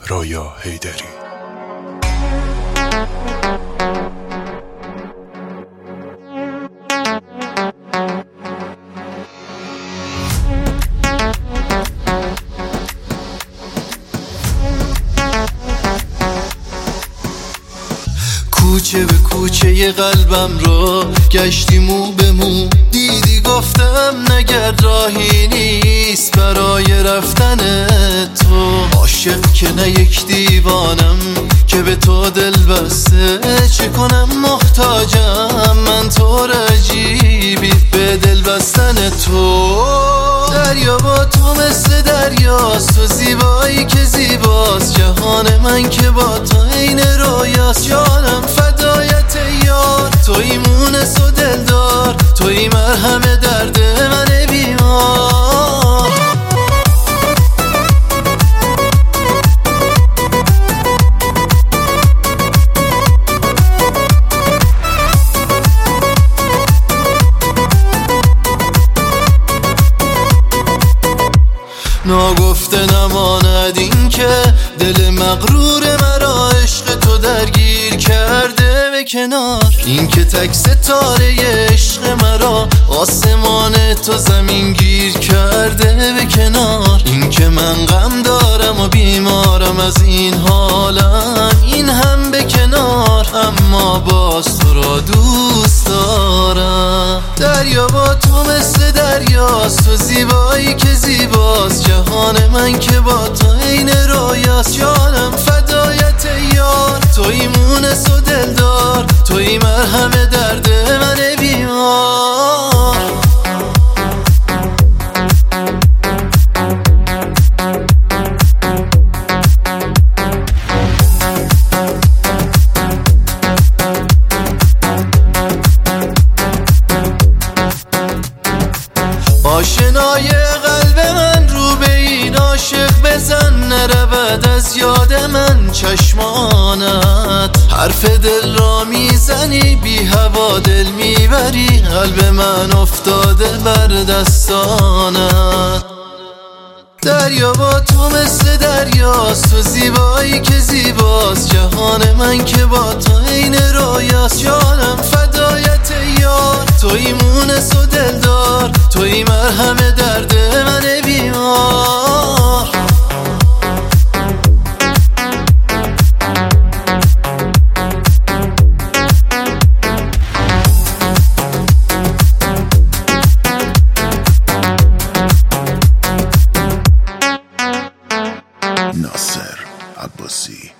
رویا حیدری. کوچه به کوچه قلبم رو گشتی مو به مو، دیدی گفتم نگرد راهی نیست برای رفتن تو. عاشق که نه یک دیوانم که به تو دل بسته، چه کنم محتاجم من تو عجیبی به دل بستن تو. دریا با تو مثل دریاست، تو زیبایی که زیباست، جهان من که با تو عین رویاست. جانم فدایت یار، توی مونس و دلدار، توی مرهم درد من بیمار. ناگفته نماند این که دل مغرور مرا عشق تو درگیر کرده به کنار. این که تک ستاره عشق مرا آسمان تو زمین گیر کرده به کنار. این که من غم دارم و بیمارم از این حالم، این هم به کنار، اما باز تو را دوست دارم. دریا با تو مثل دریاست، تو زیبایی که زیباست، جهان من که با تو عین رویاست. جانم فدایت یار، توی مونس و دلدار، توی مرهم درد من بیمار. آشنای قلب من رو به این عاشق بزن، نرود از یاد من چشمانت. حرف دل را میزنی بی هوا دل میبری، قلب من افتاده بر دستانت. دریا با تو مثل دریاست، تو زیبایی که زیباست، جهان من که با تو عین رویاست. جانم فدایت یار، توی مونس و دلدار، توی مرهم درد من بیمار. ناصر عباسی.